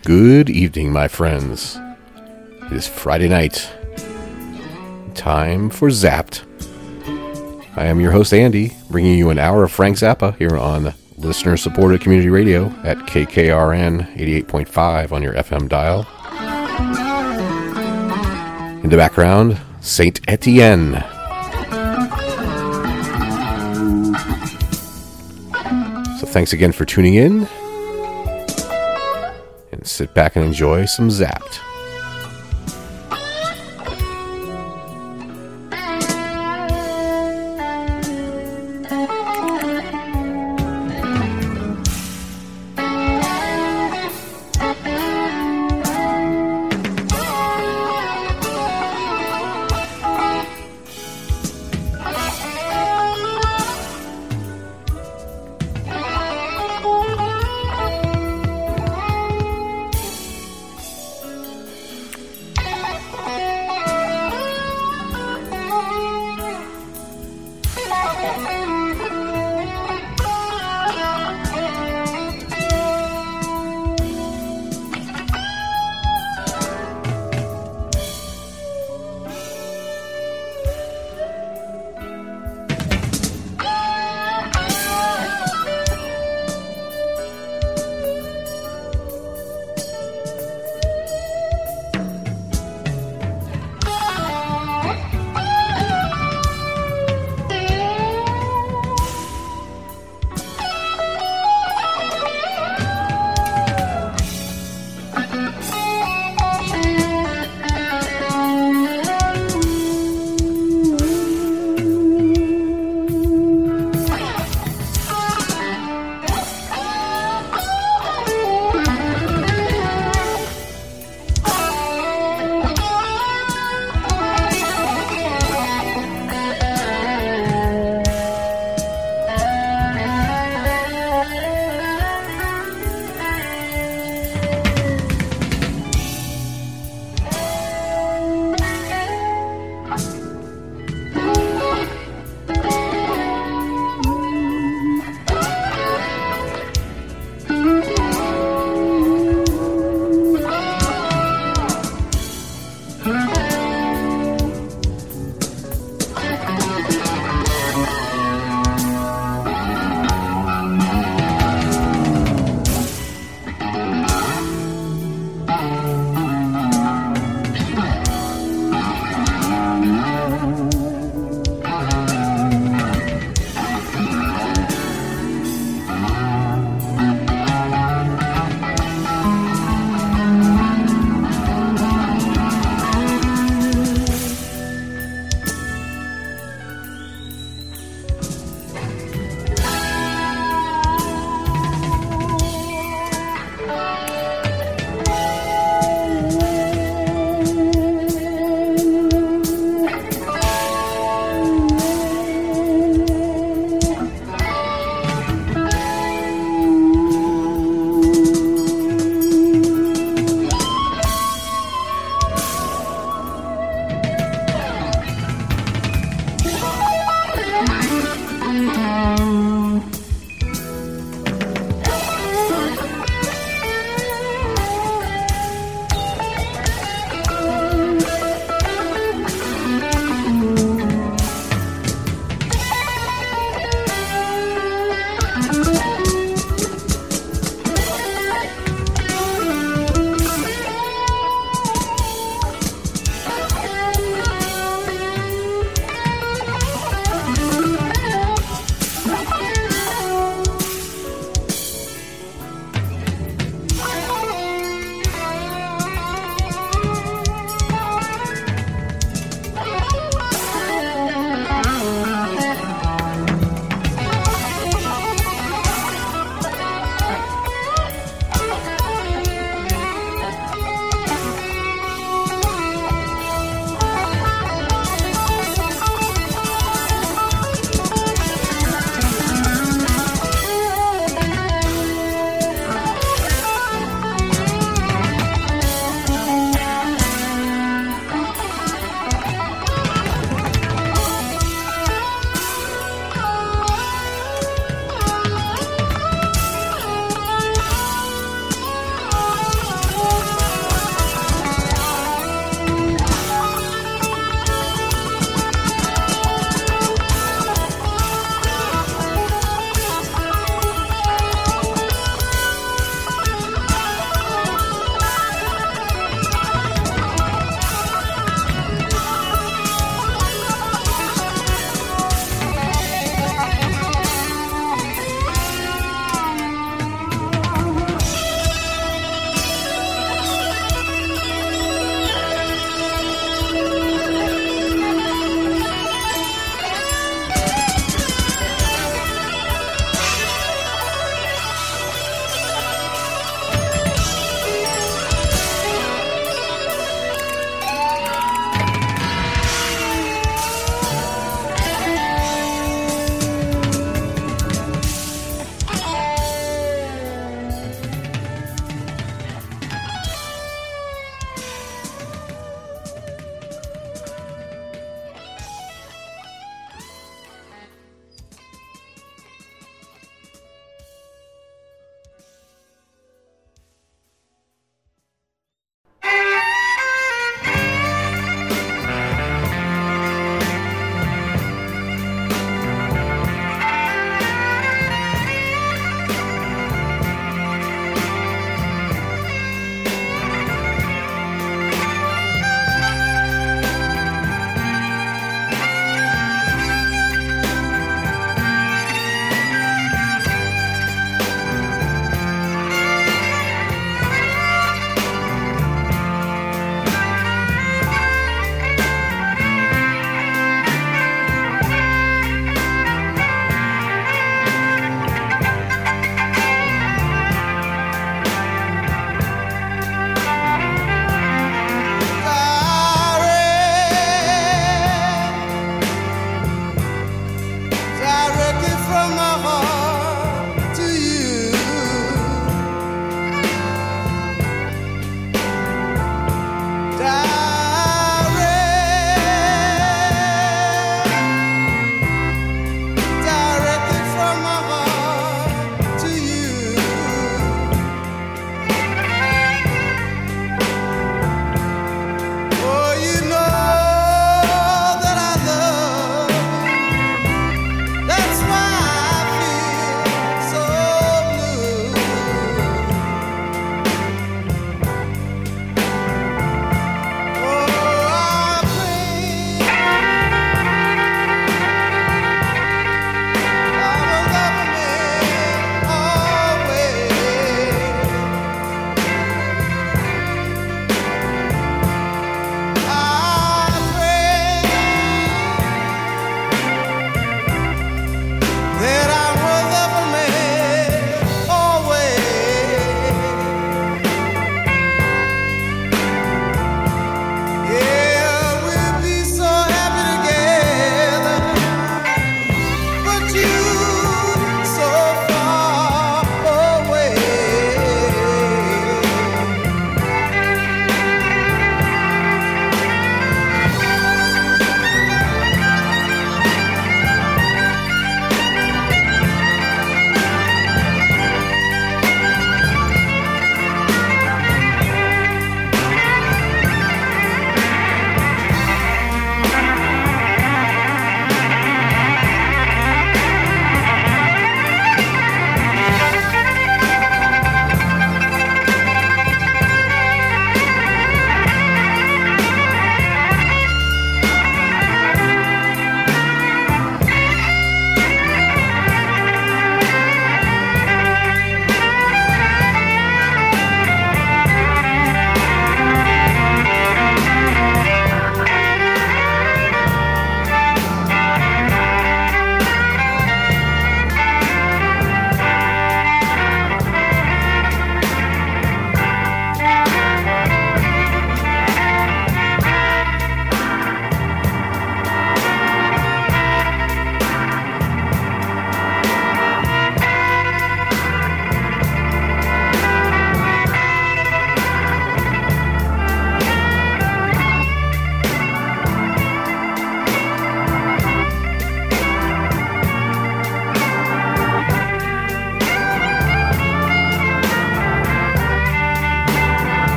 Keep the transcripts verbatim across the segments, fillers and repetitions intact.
Good evening, my friends. It is Friday night. Time for Zapped. I am your host, Andy, bringing you an hour of Frank Zappa here on listener-supported community radio at K K R N eighty-eight point five on your F M dial. In the background, Saint Etienne. So thanks again for tuning in. And sit back and enjoy some Zapped.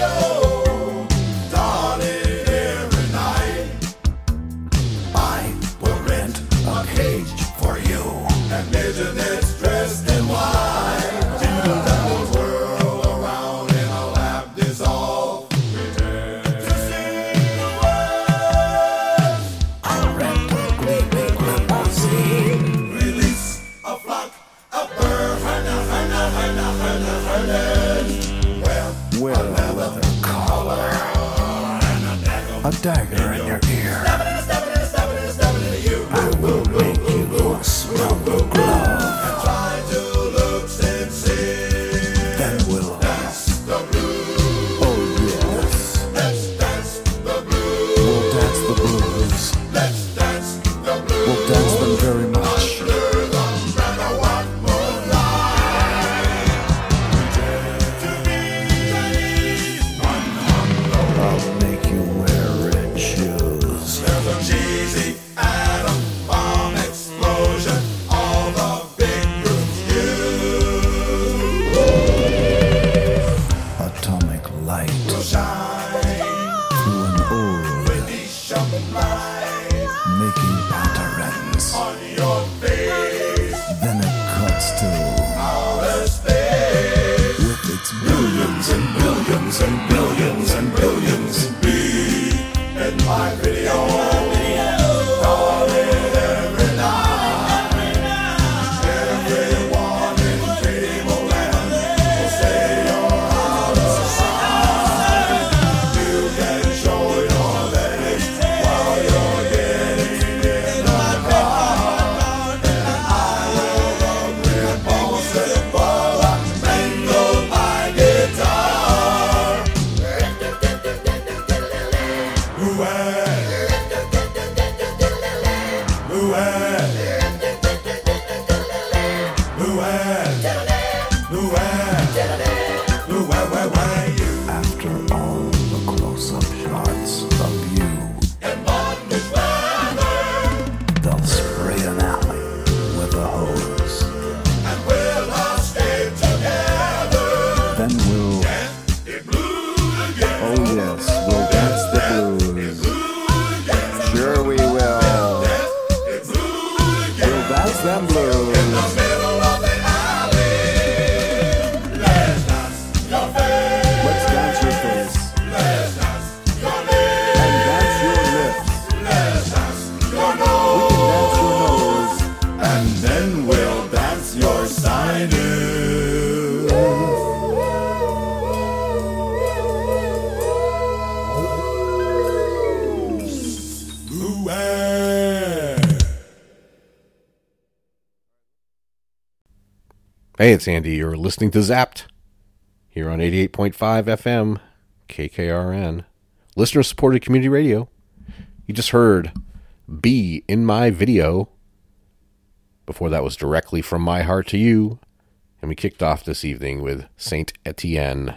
Dagger in your ear. I will make you smell the glove. And try to look sincere. Then we'll dance the blues. Oh yes. Let's dance the blues. We'll dance the blues. Let's dance the blues. We'll dance them very much. Under the matter what moonlight. Pretend to be one hundred. I'll make you wear red shoes. There's a cheesy atom bomb explosion. All the big groups use. Atomic light will shine through an old Venetian light, making patterns on your face. Then it cuts to outer space with its billions and billions and billions and billions and billions. In my video, call it every night. Everyone in Cable Land will say you're out of sight. You can show your legs while you're getting in the car, and I will look repulsive while I mangle my guitar. Ooh-ah. After all the close-up shots of you in bondage weather, they'll spray an alley with a hose, and we'll all stay together. Then we'll dance the blues again. Oh yes, we'll dance the blues. Sure we will. We'll dance them blues. In the middle of the alley. Let's dance your face. Let's dance your face. Let's dance your lips. And dance your lips. Let's dance your nose. We can dance your nose. And then we'll dance your sinus. Hey, it's Andy. You're listening to Zapped here on eighty-eight point five F M, K K R N, listener-supported community radio. You just heard Be in My Video. Before that was Directly From My Heart to You. And we kicked off this evening with Saint Etienne.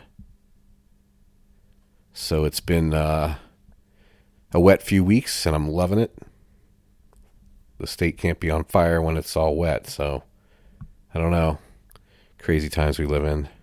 So it's been uh, a wet few weeks, and I'm loving it. The state can't be on fire when it's all wet, so I don't know. Crazy times we live in.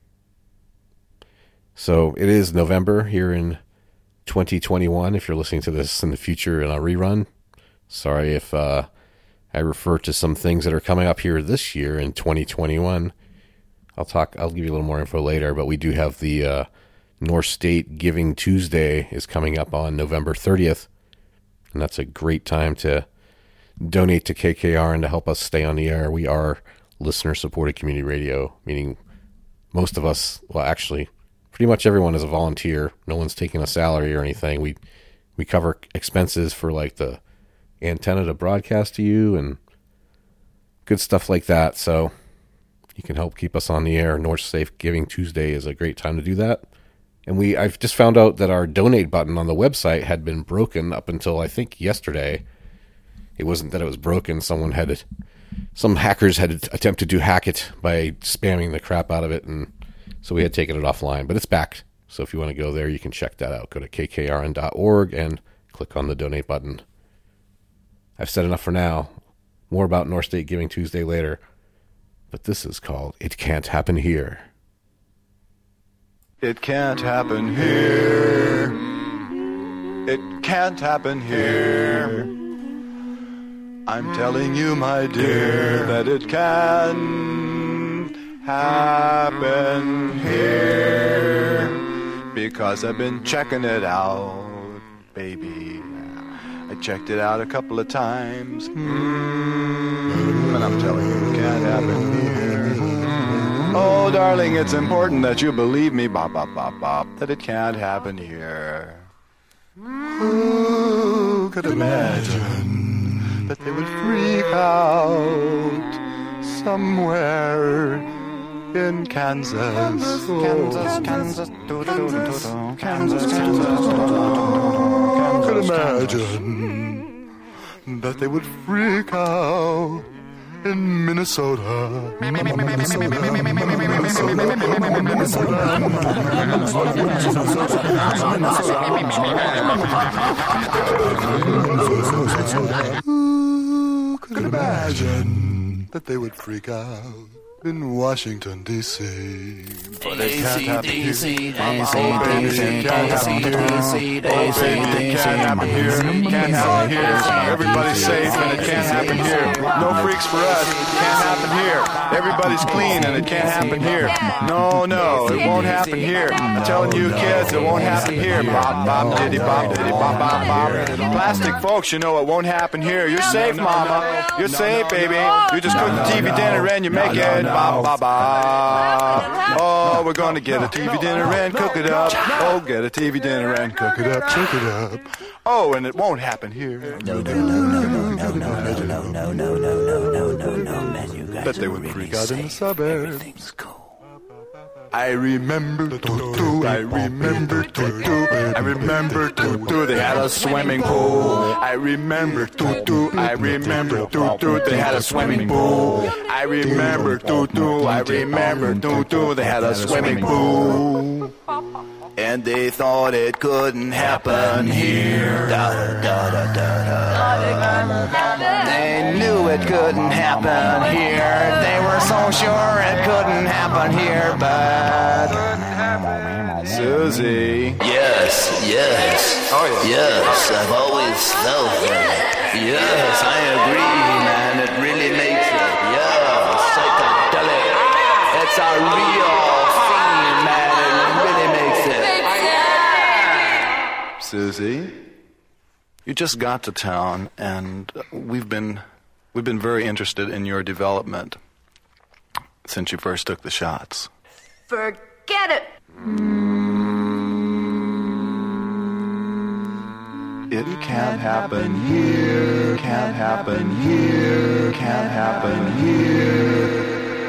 So it is November here in twenty twenty-one. If you're listening to this in the future in a rerun, sorry if uh, I refer to some things that are coming up here this year in twenty twenty-one. I'll talk. I'll give you a little more info later, but we do have the uh, North State Giving Tuesday is coming up on November thirtieth, and that's a great time to donate to K K R and to help us stay on the air. We are listener-supported community radio, meaning most of us, well, actually, pretty much everyone is a volunteer. No one's taking a salary or anything. We we cover expenses for like the antenna to broadcast to you and good stuff like that. So you can help keep us on the air. North Safe Giving Tuesday is a great time to do that. And we I've just found out that our donate button on the website had been broken up until I think yesterday. It wasn't that it was broken. Someone had it. Some hackers had attempted to hack it by spamming the crap out of it, and so we had taken it offline, but it's back. So if you want to go there, you can check that out. Go to k k r n dot org and click on the donate button. I've said enough for now. More about North State Giving Tuesday later, but this is called It Can't Happen Here. It can't happen here. It can't happen here. I'm telling you, my dear, that it can happen here. Because I've been checking it out, baby. I checked it out a couple of times. Mm, and I'm telling you, it can't happen here. Oh, darling, it's important that you believe me, bop, bop, bop, bop, that it can't happen here. Who could imagine that they would freak out somewhere in Kansas? Kansas, Kansas, Kansas, Kansas, Kansas, Kansas. Could imagine that they would freak out in Minnesota. Minnesota, Who could imagine that they would freak out in Washington, D C But it can't happen here. Oh, baby, it can't happen here. Oh, baby, it can't happen here. It can't happen here. Everybody's safe and it can't happen here. No freaks for us. It can't happen here. Everybody's clean and it can't happen here. No, no, it won't happen here. I'm telling you kids, it won't happen here. Bop, bop, diddy, bop, diddy, bop, bop, bop. Plastic folks, you know it won't happen here. You're safe, mama. You're safe, baby. You just cook the T V dinner and you make it. Ba, ba, ba. Oh, we're gonna get a T V dinner and cook it up. Oh, get a T V dinner and cook it up, cook it up. Oh, and it won't happen here. No, no, no, no, no, no, no, no, no, no, no, no, no, no, no, man, you guys Bet they are would really freak out in the safe. suburbs. Everything's cool. I remember Tutu, I remember Tutu, I remember Tutu, they had a swimming pool. I remember Tutu, I remember Tutu, they had a swimming pool. I remember Tutu, I remember Tutu, they had a swimming pool. And they thought it couldn't happen here. Da, da, da, da, da. They knew it couldn't happen here. They were so sure it couldn't happen here, but Susie. Yes, yes. Oh, yeah. Yes, I've always felt that. Yes, I agree, man. It really makes it. Yeah, psychedelic. It's a real thing, man. It really makes it. Susie, you just got to town, and we've been we've been very interested in your development since you first took the shots. Forget it. It can't happen here, can't happen here, can't happen here.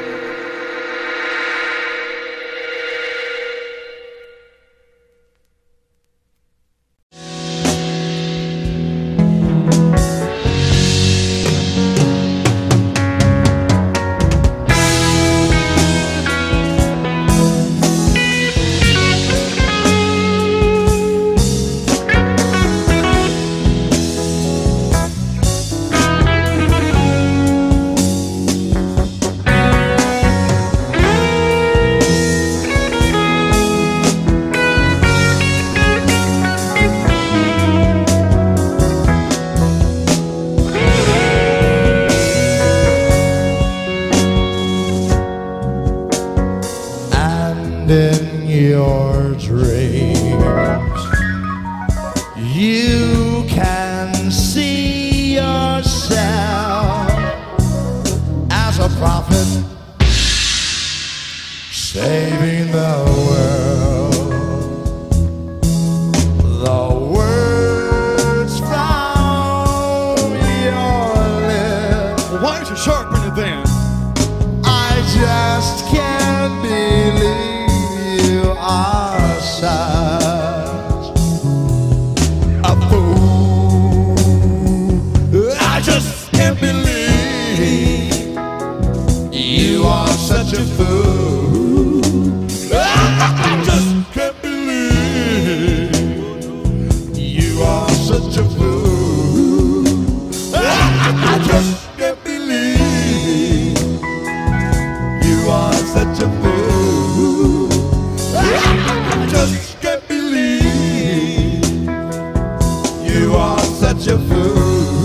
In your dreams, you can see yourself as a prophet saving the world. The words from your lips. Why don't you sharpen it then? I just can't believe you are such a fool. want your food.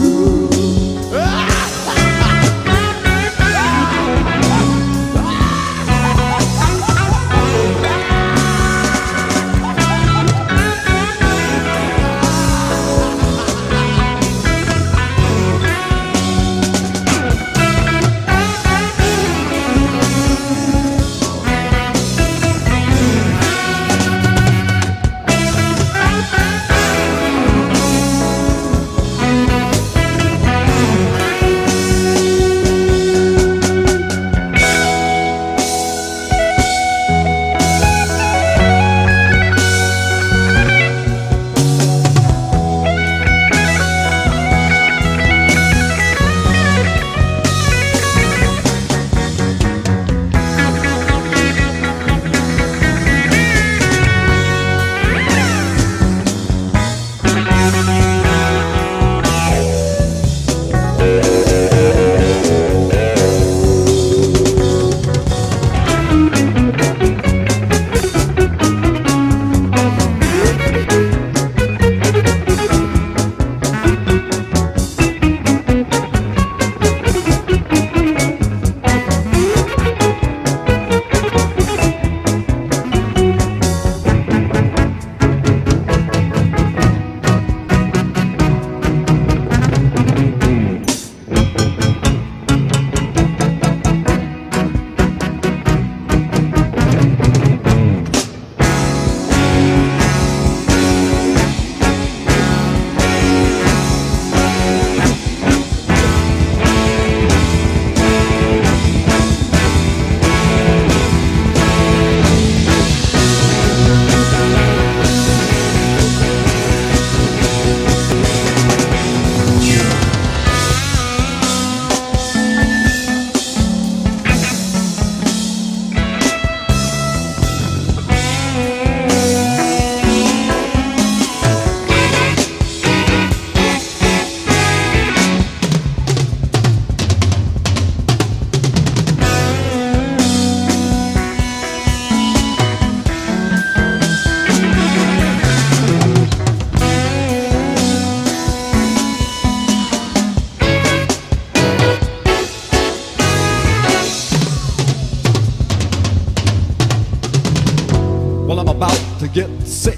Get sick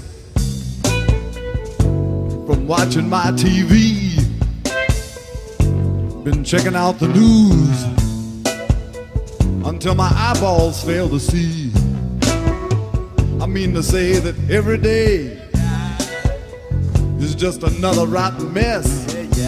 from watching my T V. Been checking out the news until my eyeballs fail to see. I mean to say that every day is just another rotten mess.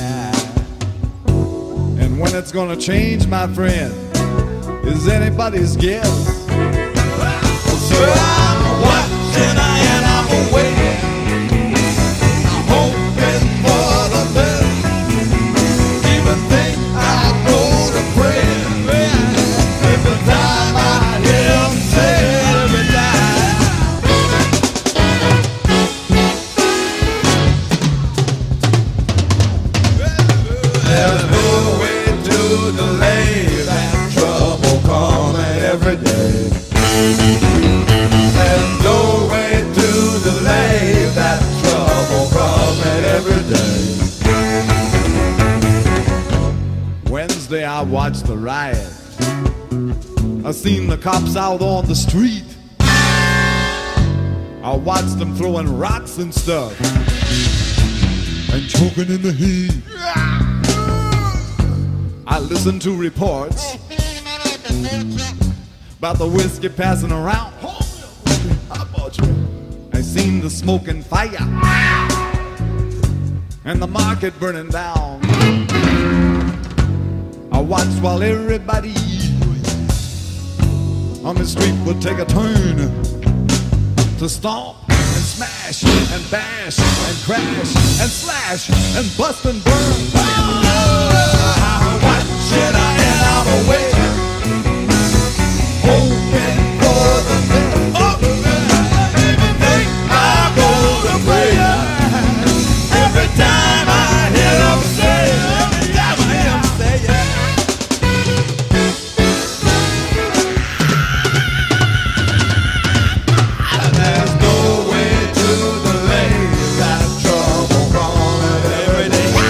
And when it's gonna change, my friend, is anybody's guess. So I'm watching and I'm waiting, I'm hoping for the best. Even think I go to pray every time I hear him say every time. There's no way to delay that trouble coming every day. There's no way to delay that trouble coming every day. Wednesday I watched the riot. I seen the cops out on the street. I watched them throwing rocks and stuff and choking in the heat. I listened to reports about the whiskey passing around. I seen the smoke and fire and the market burning down. I watched while everybody on the street would take a turn to stomp and smash and bash and crash and slash and bust and burn. I'm watching and I'm waiting, hoping for the best. Oh, everything I go to pray. Every time I hear them say, every time I hear them say, yeah. There's no way to delay that trouble coming every day.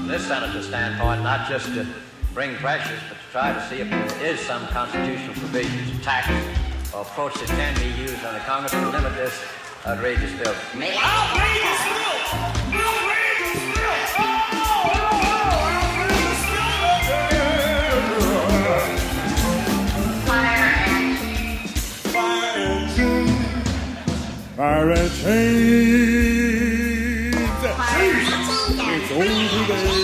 this senator's standpoint, not just to bring pressures, but to try to see if there is some constitutional provisions, tax, or approach that can be used on the Congress to limit this outrageous bill. Outrageous bill! Outrageous bill! Oh, outrageous bill! Fire and chains. Fire and chains. It's over there.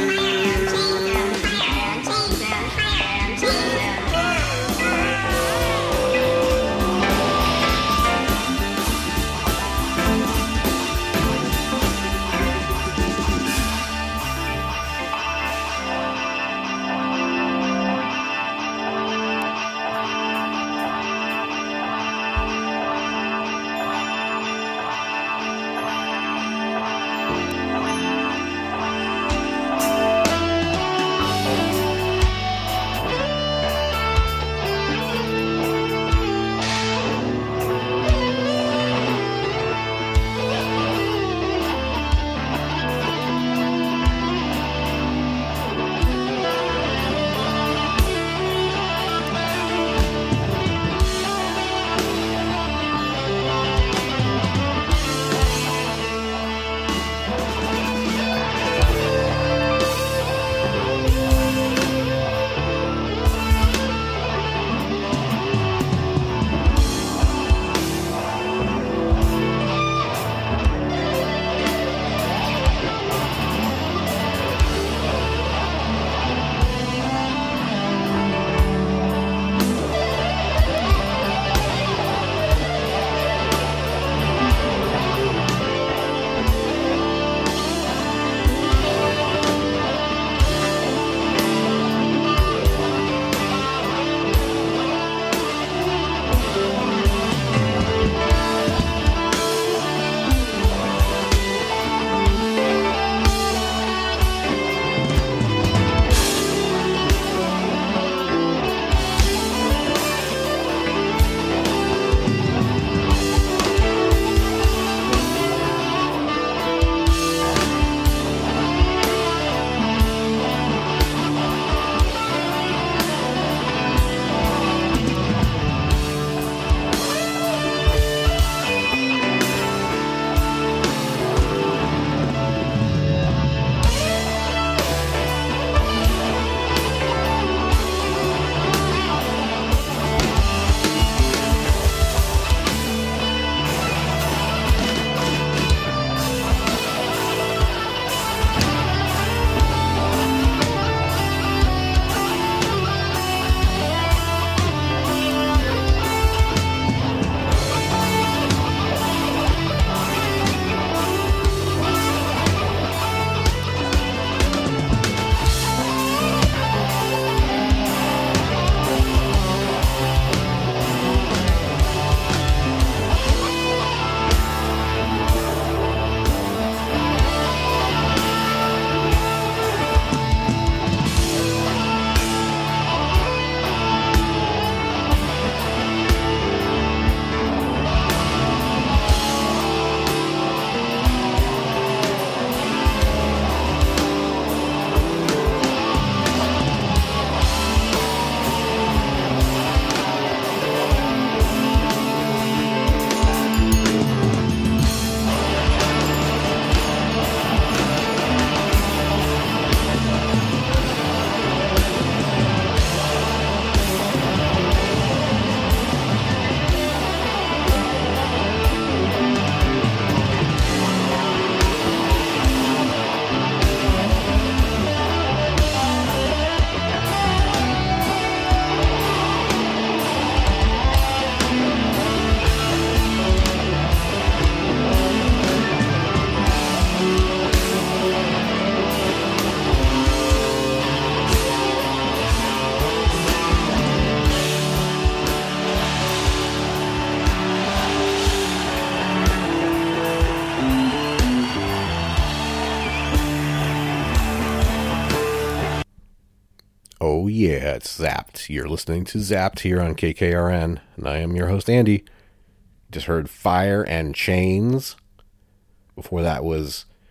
Oh yeah, it's Zapped. You're listening to Zapped here on K K R N, and I am your host, Andy. Just heard Fire and Chains. Before that was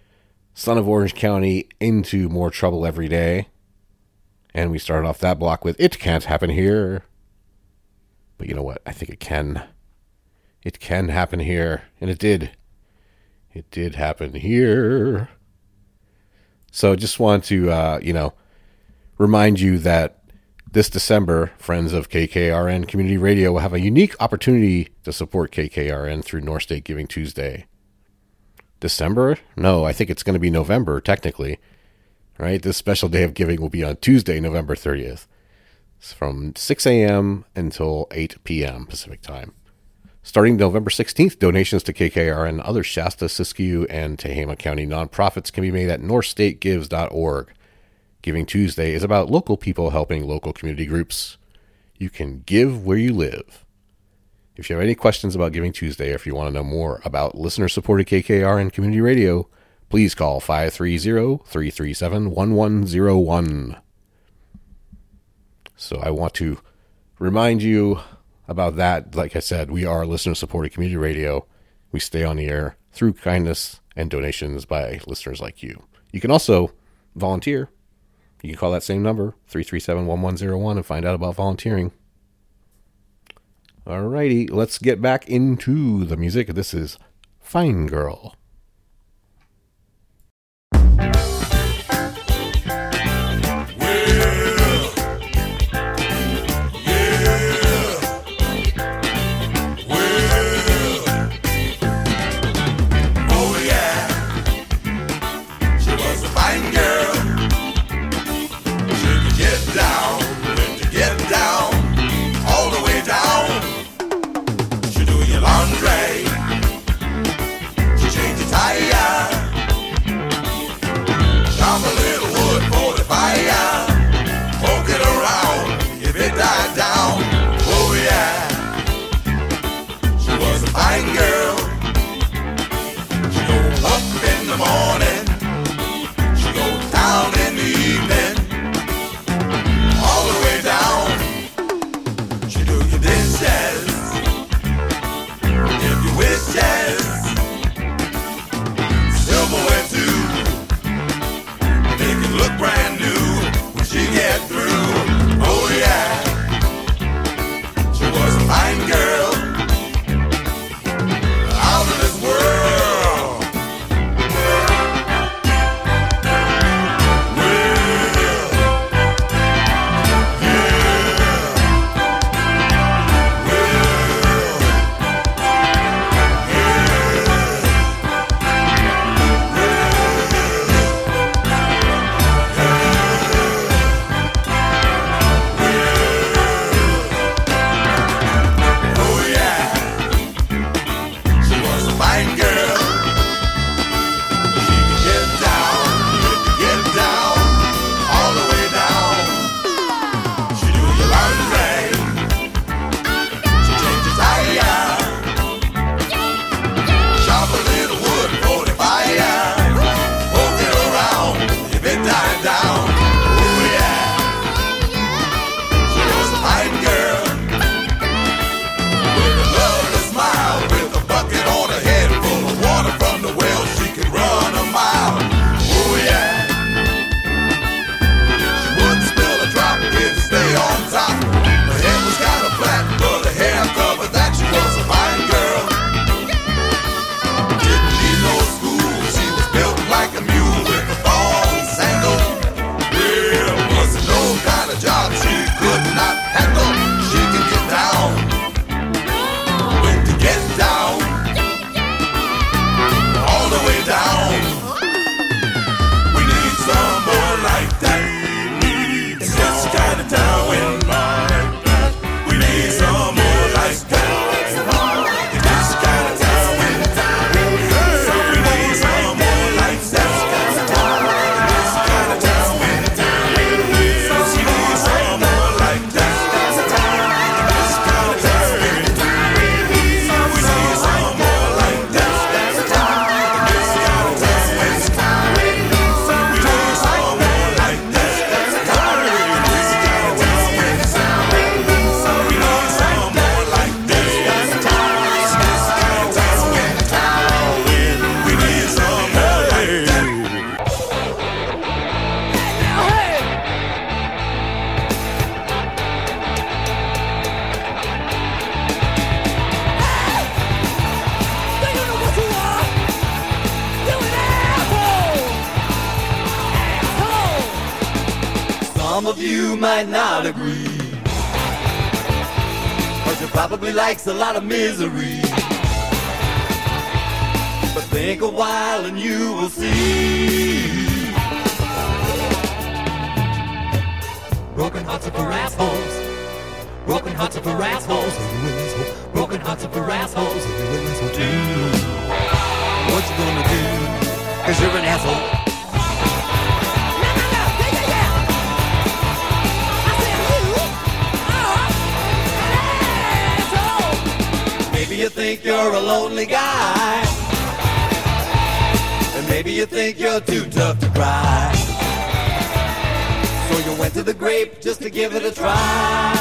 Son of Orange County, Into More Trouble Every Day. And we started off that block with It Can't Happen Here. But you know what? I think it can. It can happen here. And it did. It did happen here. So just want to, uh, you know, remind you that this December, friends of K K R N Community Radio will have a unique opportunity to support K K R N through North State Giving Tuesday. December? No, I think it's going to be November, technically. Right? This special day of giving will be on Tuesday, November thirtieth. It's from six a.m. until eight p.m. Pacific Time. Starting November sixteenth, donations to K K R N and other Shasta, Siskiyou, and Tehama County nonprofits can be made at north state gives dot org. Giving Tuesday is about local people helping local community groups. You can give where you live. If you have any questions about Giving Tuesday, or if you want to know more about listener-supported K K R N Community Radio, please call five three zero, three three seven, one one zero one. So I want to remind you about that. Like I said, we are listener-supported community radio. We stay on the air through kindness and donations by listeners like you. You can also volunteer. You can call that same number, three three seven, one one zero one, and find out about volunteering. Alrighty, let's get back into the music. This is Fine Girl. some of you might not agree, but you probably likes a lot of misery. But think a while and you will see. Broken hearts are for assholes. Broken hearts are for assholes. Broken hearts are for assholes. Do what you gonna do? Cause you're an asshole. Maybe you think you're a lonely guy, and maybe you think you're too tough to cry. So you went to the grape just to give it a try.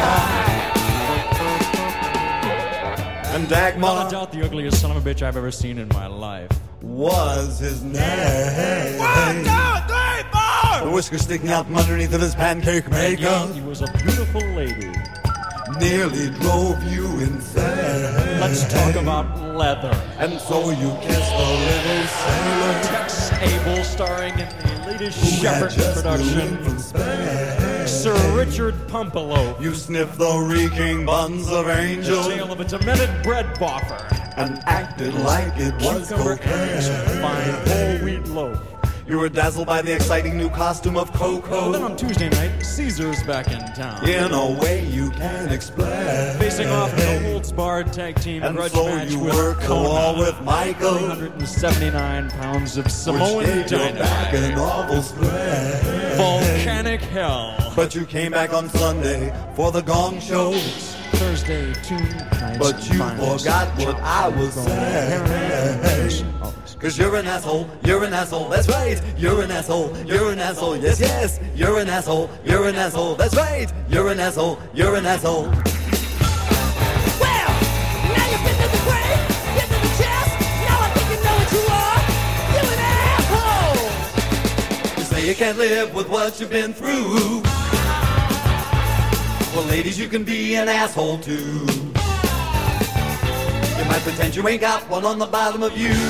And Dagmar, I doubt the ugliest son of a bitch I've ever seen in my life was his name. One, two, three, four! The whiskers sticking out from underneath of his pancake maker. He was a beautiful lady. Nearly drove you insane. Let's talk about leather. And so you kissed the little sailor. Tex Abel, starring in the latest Shepard production. Sir Richard Pumpelo. You sniffed the reeking buns of Angel. The tale of a demented bread boffer. And acted like it was Cucumber cakes, cocaine. fine whole wheat loaf. You were dazzled by the exciting new costume of Coco. Then on Tuesday night, Caesar's back in town. In a way you can't explain. Facing off in a holds-barred tag team and grudge so match you with worked the wall with Michael. three hundred seventy-nine pounds of Samoan which did your back an dynamite. awful spread. Volcanic hell. But you came back on Sunday for the Gong Show. Thursday, two nights. But you finals. forgot what I was saying. Cause you're an asshole, you're an asshole, that's right. You're an asshole, you're an asshole, yes, yes. You're an asshole, you're an asshole, that's right. You're an asshole, you're an asshole. Well, now you've been to the brain, been to the chest. Now I think you know what you are. You're an asshole. You say you can't live with what you've been through. Well, ladies, you can be an asshole too. You might pretend you ain't got one on the bottom of you,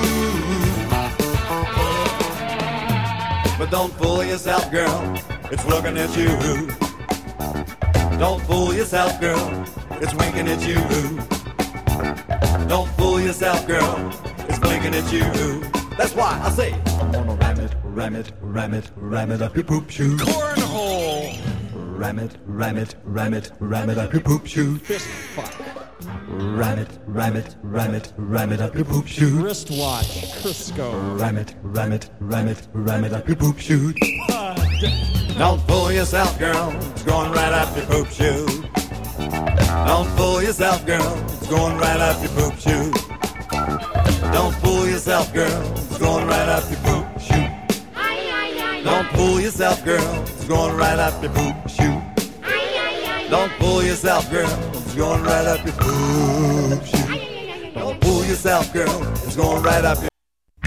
but don't fool yourself, girl, it's looking at you. Don't fool yourself, girl, it's winking at you. Don't fool yourself, girl, it's blinking at you. That's why I say, I'm gonna ram it, ram it, ram it, ram it up your poop shoe. Cornhole. Ram it, ram it, ram it, ram it up your poop shoe. Fist fuck. Ram it, ram it, ram it, ram it up your poop shoe. Wristwatch. Crisco. Ram it, ram it, ram it, ram it up your poop shoe. Uh, Don't fool yourself, girl, it's going right up your poop shoe. Don't fool yourself, girl, it's going right up your poop shoe. Don't fool yourself, girl, it's going right up your poop shoe. Don't fool yourself, girl, it's going right up your poop shoe. Don't fool yourself, girl, it's going right up your poop shoe. Don't fool yourself, girl, it's going right up your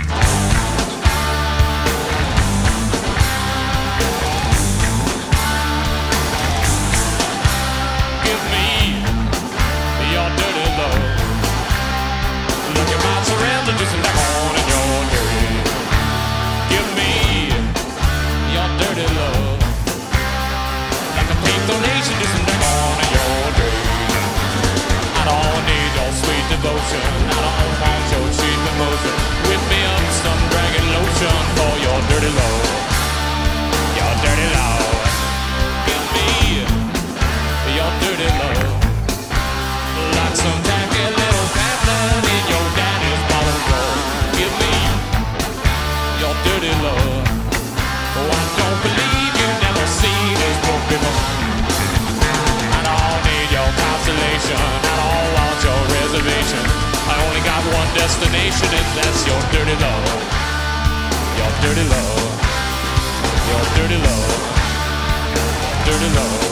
Give me your dirty love. Look at my surrender, just like on in your dirty. Give me your dirty love. Like a pink donation, just like on in your dirty. I don't need your sweet devotion. I don't want your cheap emotion. Whip me up some dragon lotion for your dirty love. Your dirty love. Give me your dirty love. Like some tacky little pamphlet in your daddy's bottle drawer. Give me your dirty love. Oh, I don't believe you never seen this book before. I don't need your consolation. I don't want your reservation. I only got one destination, and that's your dirty love. Your dirty love. Your dirty love. Dirty love.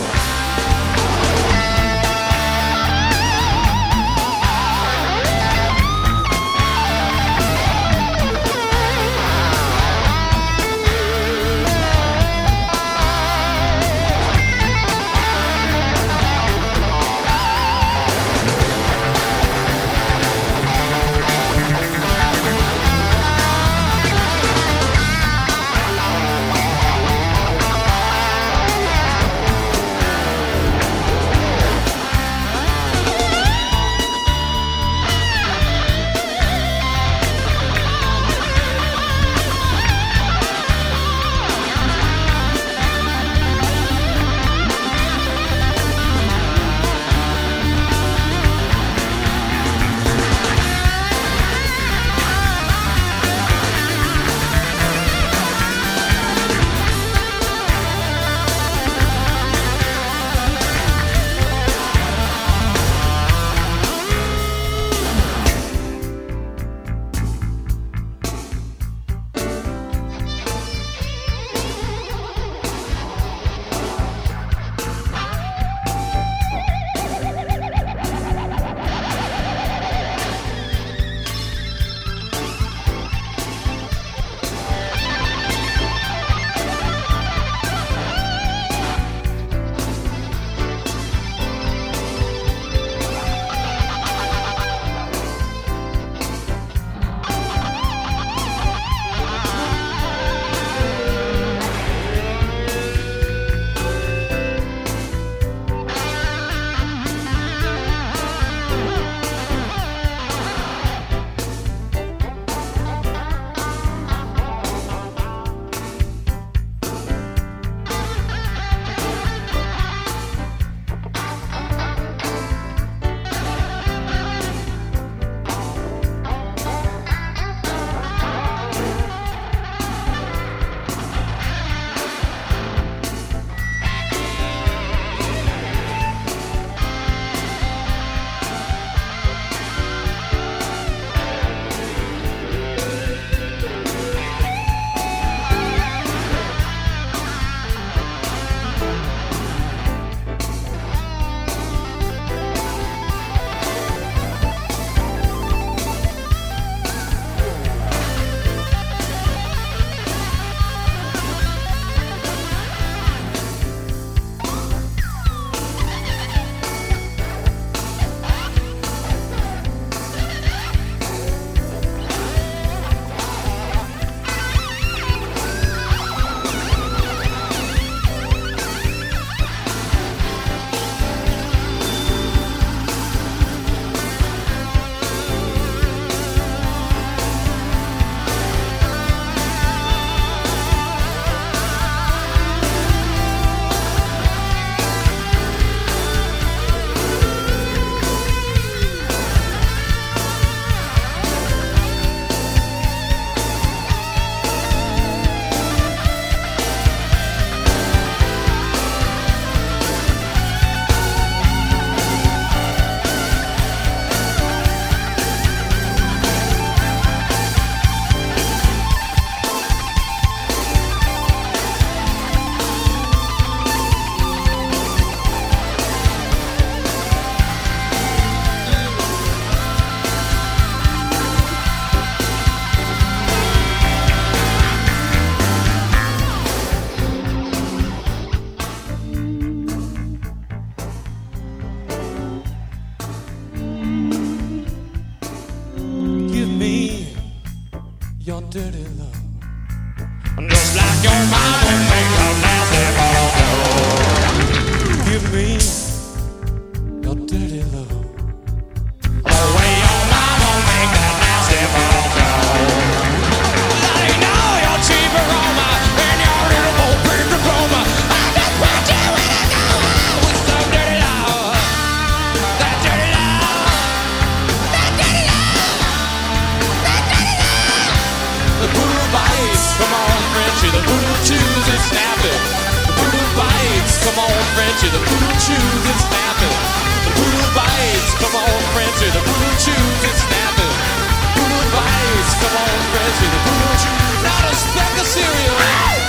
dirty love. Just like your mama make love nasty for Give me your dirty love. The way your mama make that nasty for Let you know your cheap aroma and your little old pink diploma. I just want you when I go out with some dirty love. That dirty love. That dirty love. That dirty love. The poodle bites, come on Frenchie, the poodle chews and snap it. The poodle bites, come on Frenchie, the poodle chews and snap it. The poodle bites, come on Frenchie, the poodle chews and snap it. Poodle bites, come on Frenchie, the poodle chews, not a speck of cereal.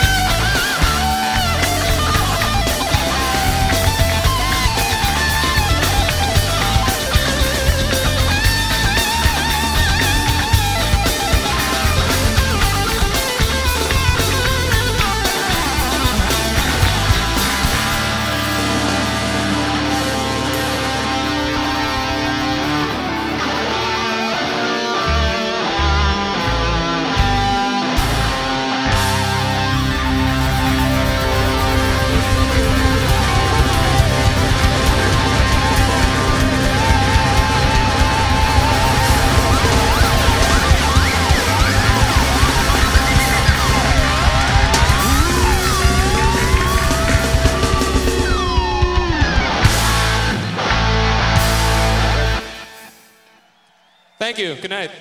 Thank you. Good night.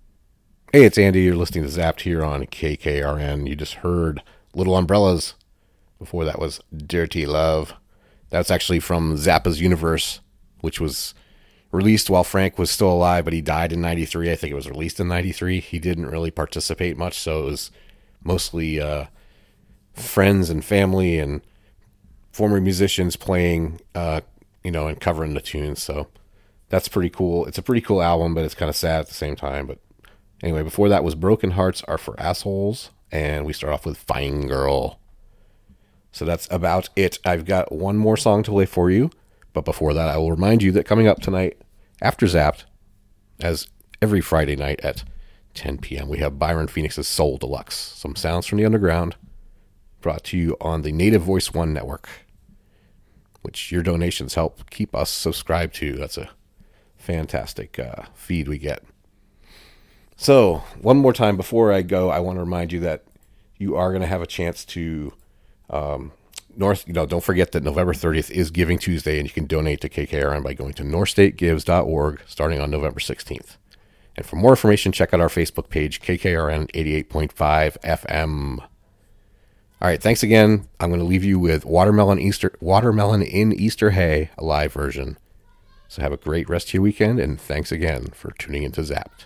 Hey, it's Andy. You're listening to Zapped here on K K R N. You just heard Little Umbrellas Before that was Dirty Love. That's actually from Zappa's Universe, which was released while Frank was still alive, but he died in ninety-three. I think it was released in ninety-three. He didn't really participate much, so it was mostly uh, friends and family and former musicians playing, uh, you know, and covering the tunes. So that's pretty cool. It's a pretty cool album, but it's kind of sad at the same time. But anyway, before that was Broken Hearts Are for Assholes, and we start off with Fine Girl. So that's about it. I've got one more song to play for you, but before that, I will remind you that coming up tonight, after Zapped, as every Friday night at ten p.m., we have Byron Phoenix's Soul Deluxe, some sounds from the underground, brought to you on the Native Voice One network, which your donations help keep us subscribed to. That's a fantastic uh, feed we get. So, one more time before I go, I want to remind you that you are going to have a chance to um, North. You know, don't forget that November thirtieth is Giving Tuesday, and you can donate to K K R N by going to north state gives dot org starting on November sixteenth. And for more information, check out our Facebook page, K K R N eighty-eight point five F M. All right, thanks again. I'm going to leave you with Watermelon Easter, Watermelon in Easter Hay, a live version. So have a great rest of your weekend, and thanks again for tuning into Zapped.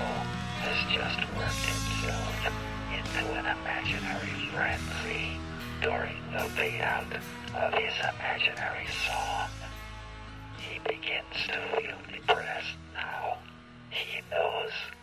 has just worked himself into an imaginary frenzy during the payout of his imaginary song. He begins to feel depressed now. He knows